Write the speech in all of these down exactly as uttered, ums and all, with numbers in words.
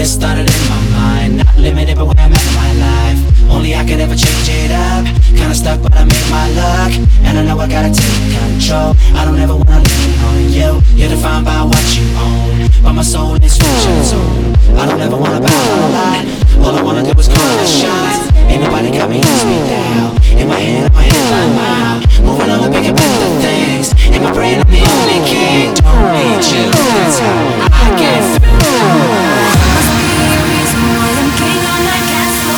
just started in my mind. Not limited but where I'm at in my life. Only I could ever change it up. Kinda stuck but I made my luck. And I know I gotta take control. I don't ever wanna lean on you. You're defined by what you own, but my soul is switch on its own. I don't ever wanna bow a lot. All I wanna do is call the shots. Ain't nobody got me use me down. In my head, my head like mile. Moving on, picking up the things. In my brain, I'm the only king. Don't need you, that's how I get through. Must be a reason why I'm king on my castle.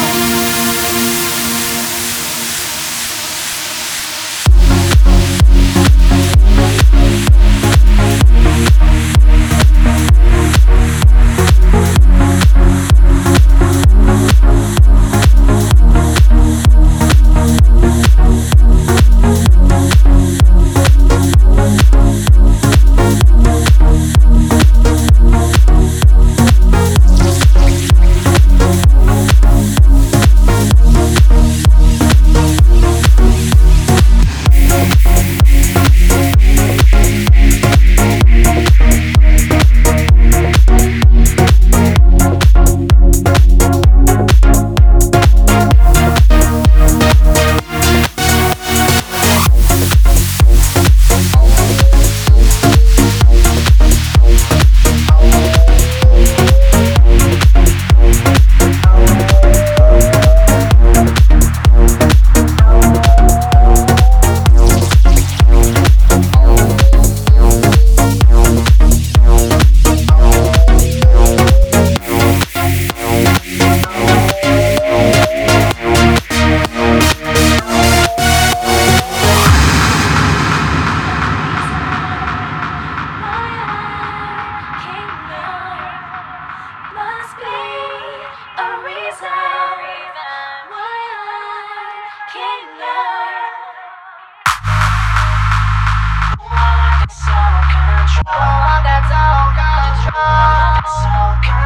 Control, that's all control, that's all control.